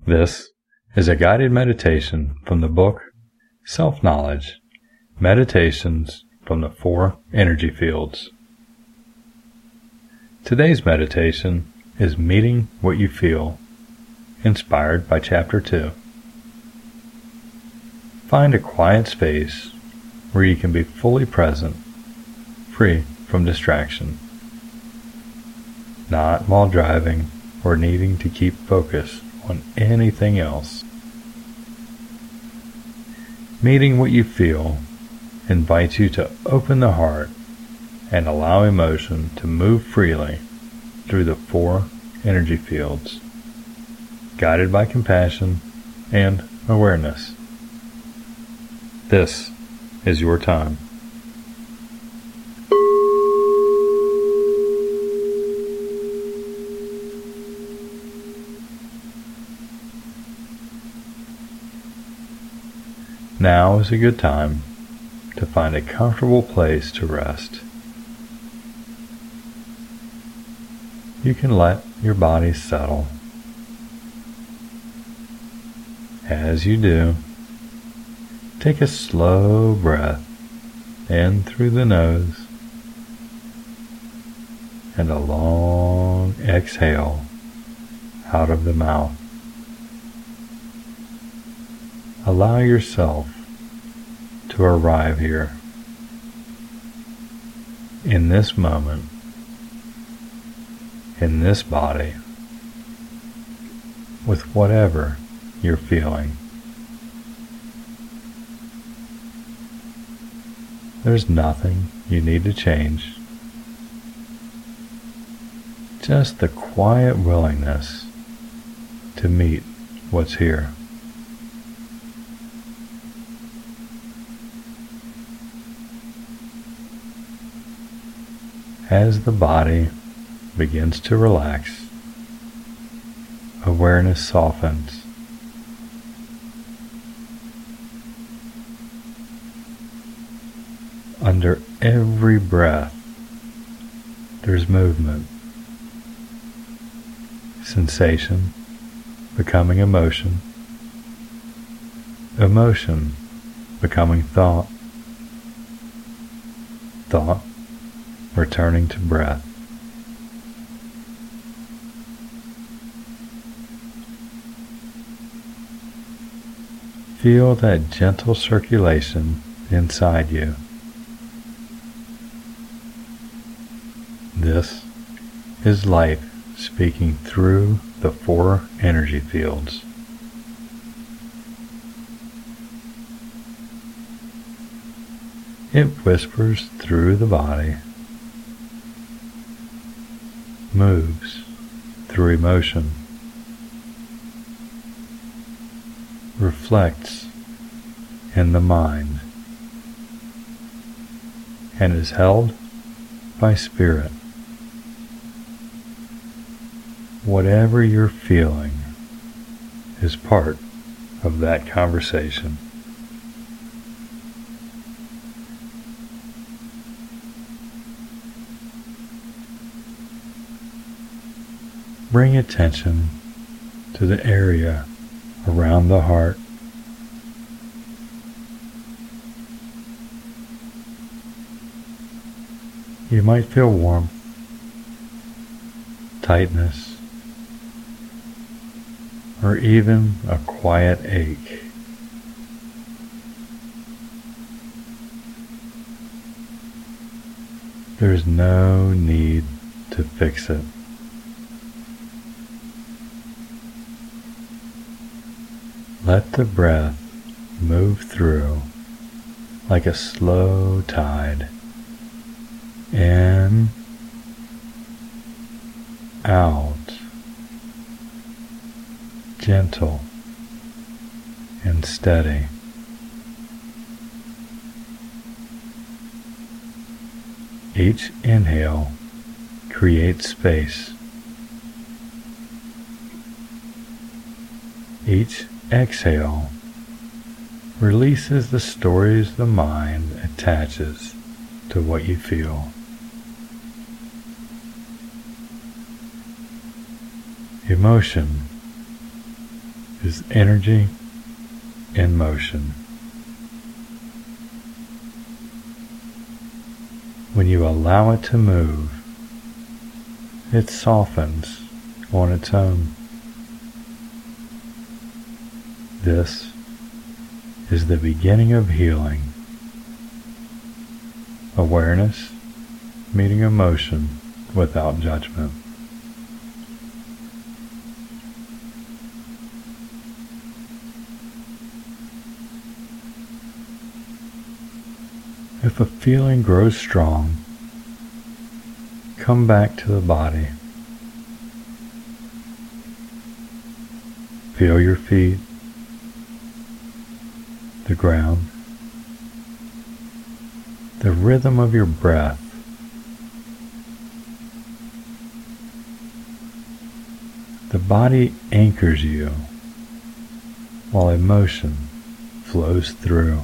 This is a guided meditation from the book Self-Knowledge, Meditations from the Four Energy Fields. Today's meditation is Meeting What You Feel, inspired by Chapter 2. Find a quiet space where you can be fully present, free from distraction, not while driving or needing to keep focus on anything else. Meeting what you feel invites you to open the heart and allow emotion to move freely through the four energy fields, guided by compassion and awareness. This is your time. Now is a good time to find a comfortable place to rest. You can let your body settle. As you do, take a slow breath in through the nose and a long exhale out of the mouth. Allow yourself to arrive here, in this moment, in this body, with whatever you're feeling. There's nothing you need to change, just the quiet willingness to meet what's here. As the body begins to relax, awareness softens. Under every breath, there's movement, sensation becoming emotion, emotion becoming thought, thought returning to breath. Feel that gentle circulation inside you. This is life speaking through the four energy fields. It whispers through the body, moves through emotion, reflects in the mind, and is held by spirit. Whatever you're feeling is part of that conversation. Bring attention to the area around the heart. You might feel warmth, tightness, or even a quiet ache. There's no need to fix it. Let the breath move through like a slow tide. In, out, gentle and steady. Each inhale creates space. Each exhale releases the stories the mind attaches to what you feel. Emotion is energy in motion. When you allow it to move, it softens on its own. This is the beginning of healing. Awareness meeting emotion without judgment. If a feeling grows strong, come back to the body. Feel your feet, the ground, the rhythm of your breath. The body anchors you while emotion flows through.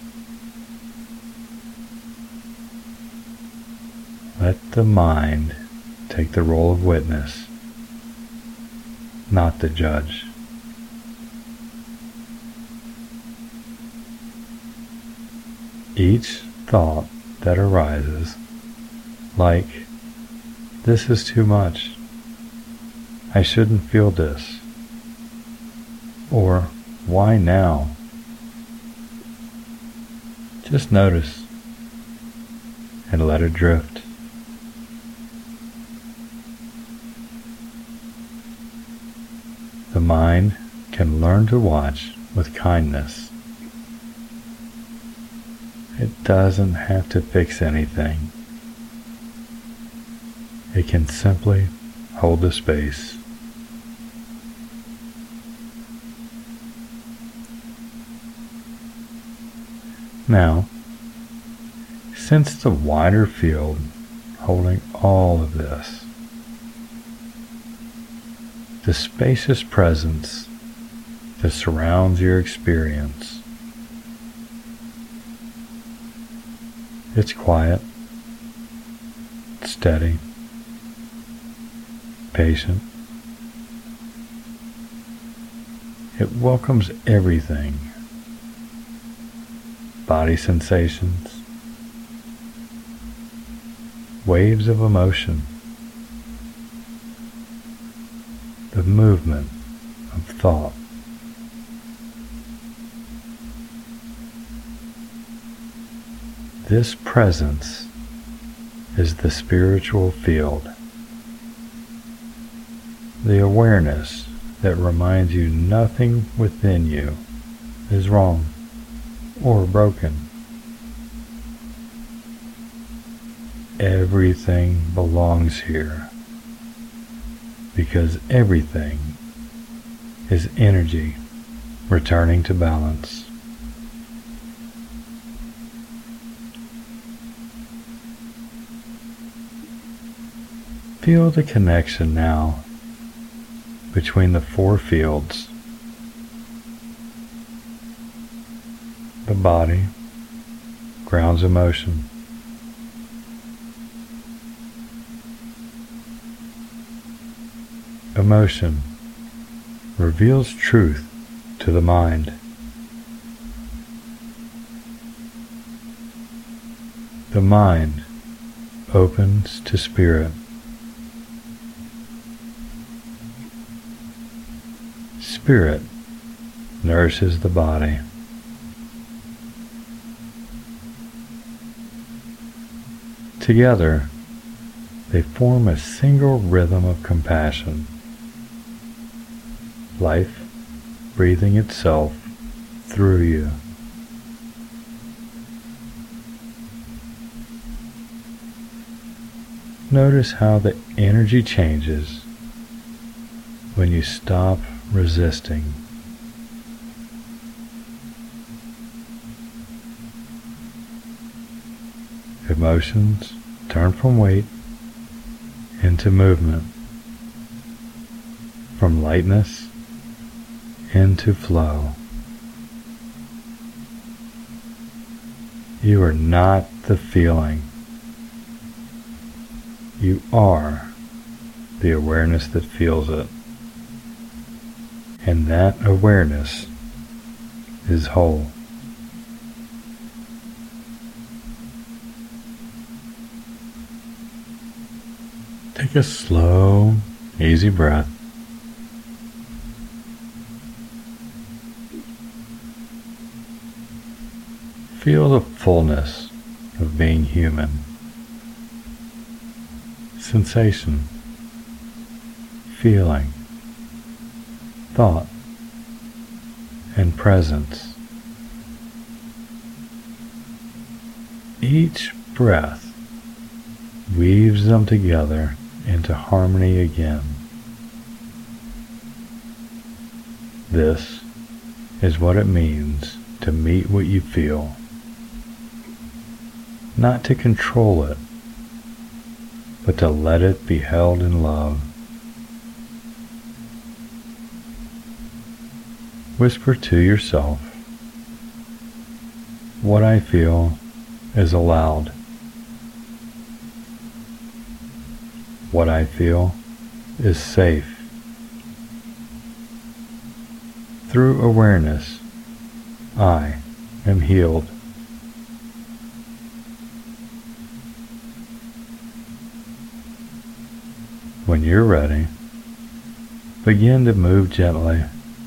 Let the mind take the role of witness, not the judge. Each thought that arises, like, this is too much, I shouldn't feel this, or why now? Just notice and let it drift. The mind can learn to watch with kindness. It doesn't have to fix anything. It can simply hold the space. Now, sense the wider field holding all of this. The spacious presence that surrounds your experience. It's quiet, steady, patient. It welcomes everything. Body sensations, waves of emotion, the movement of thought. This presence is the spiritual field, the awareness that reminds you nothing within you is wrong or broken. Everything belongs here because everything is energy returning to balance. Feel the connection now between the four fields: the body grounds emotion, emotion reveals truth to the mind, the mind opens to spirit, spirit nourishes the body. Together, they form a single rhythm of compassion, life breathing itself through you. Notice how the energy changes when you stop resisting. Emotions turn from weight into movement, from lightness into flow. You are not the feeling. You are the awareness that feels it. and that awareness is whole. Take a slow, easy breath. Feel the fullness of being human. Sensation, feeling, thought, and presence. Each breath weaves them together into harmony again. This is what it means to meet what you feel. Not to control it, but to let it be held in love. Whisper to yourself, "What I feel is allowed. What I feel is safe." Through awareness, I am healed. When you're ready, begin to move gently.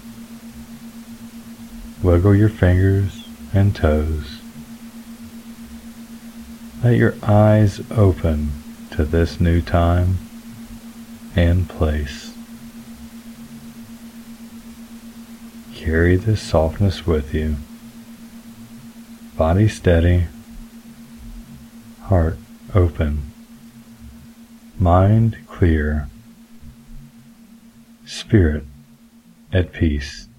Wiggle your fingers and toes. Let your eyes open to this new time and place. Carry this softness with you. Body steady, heart open, mind clear, spirit at peace.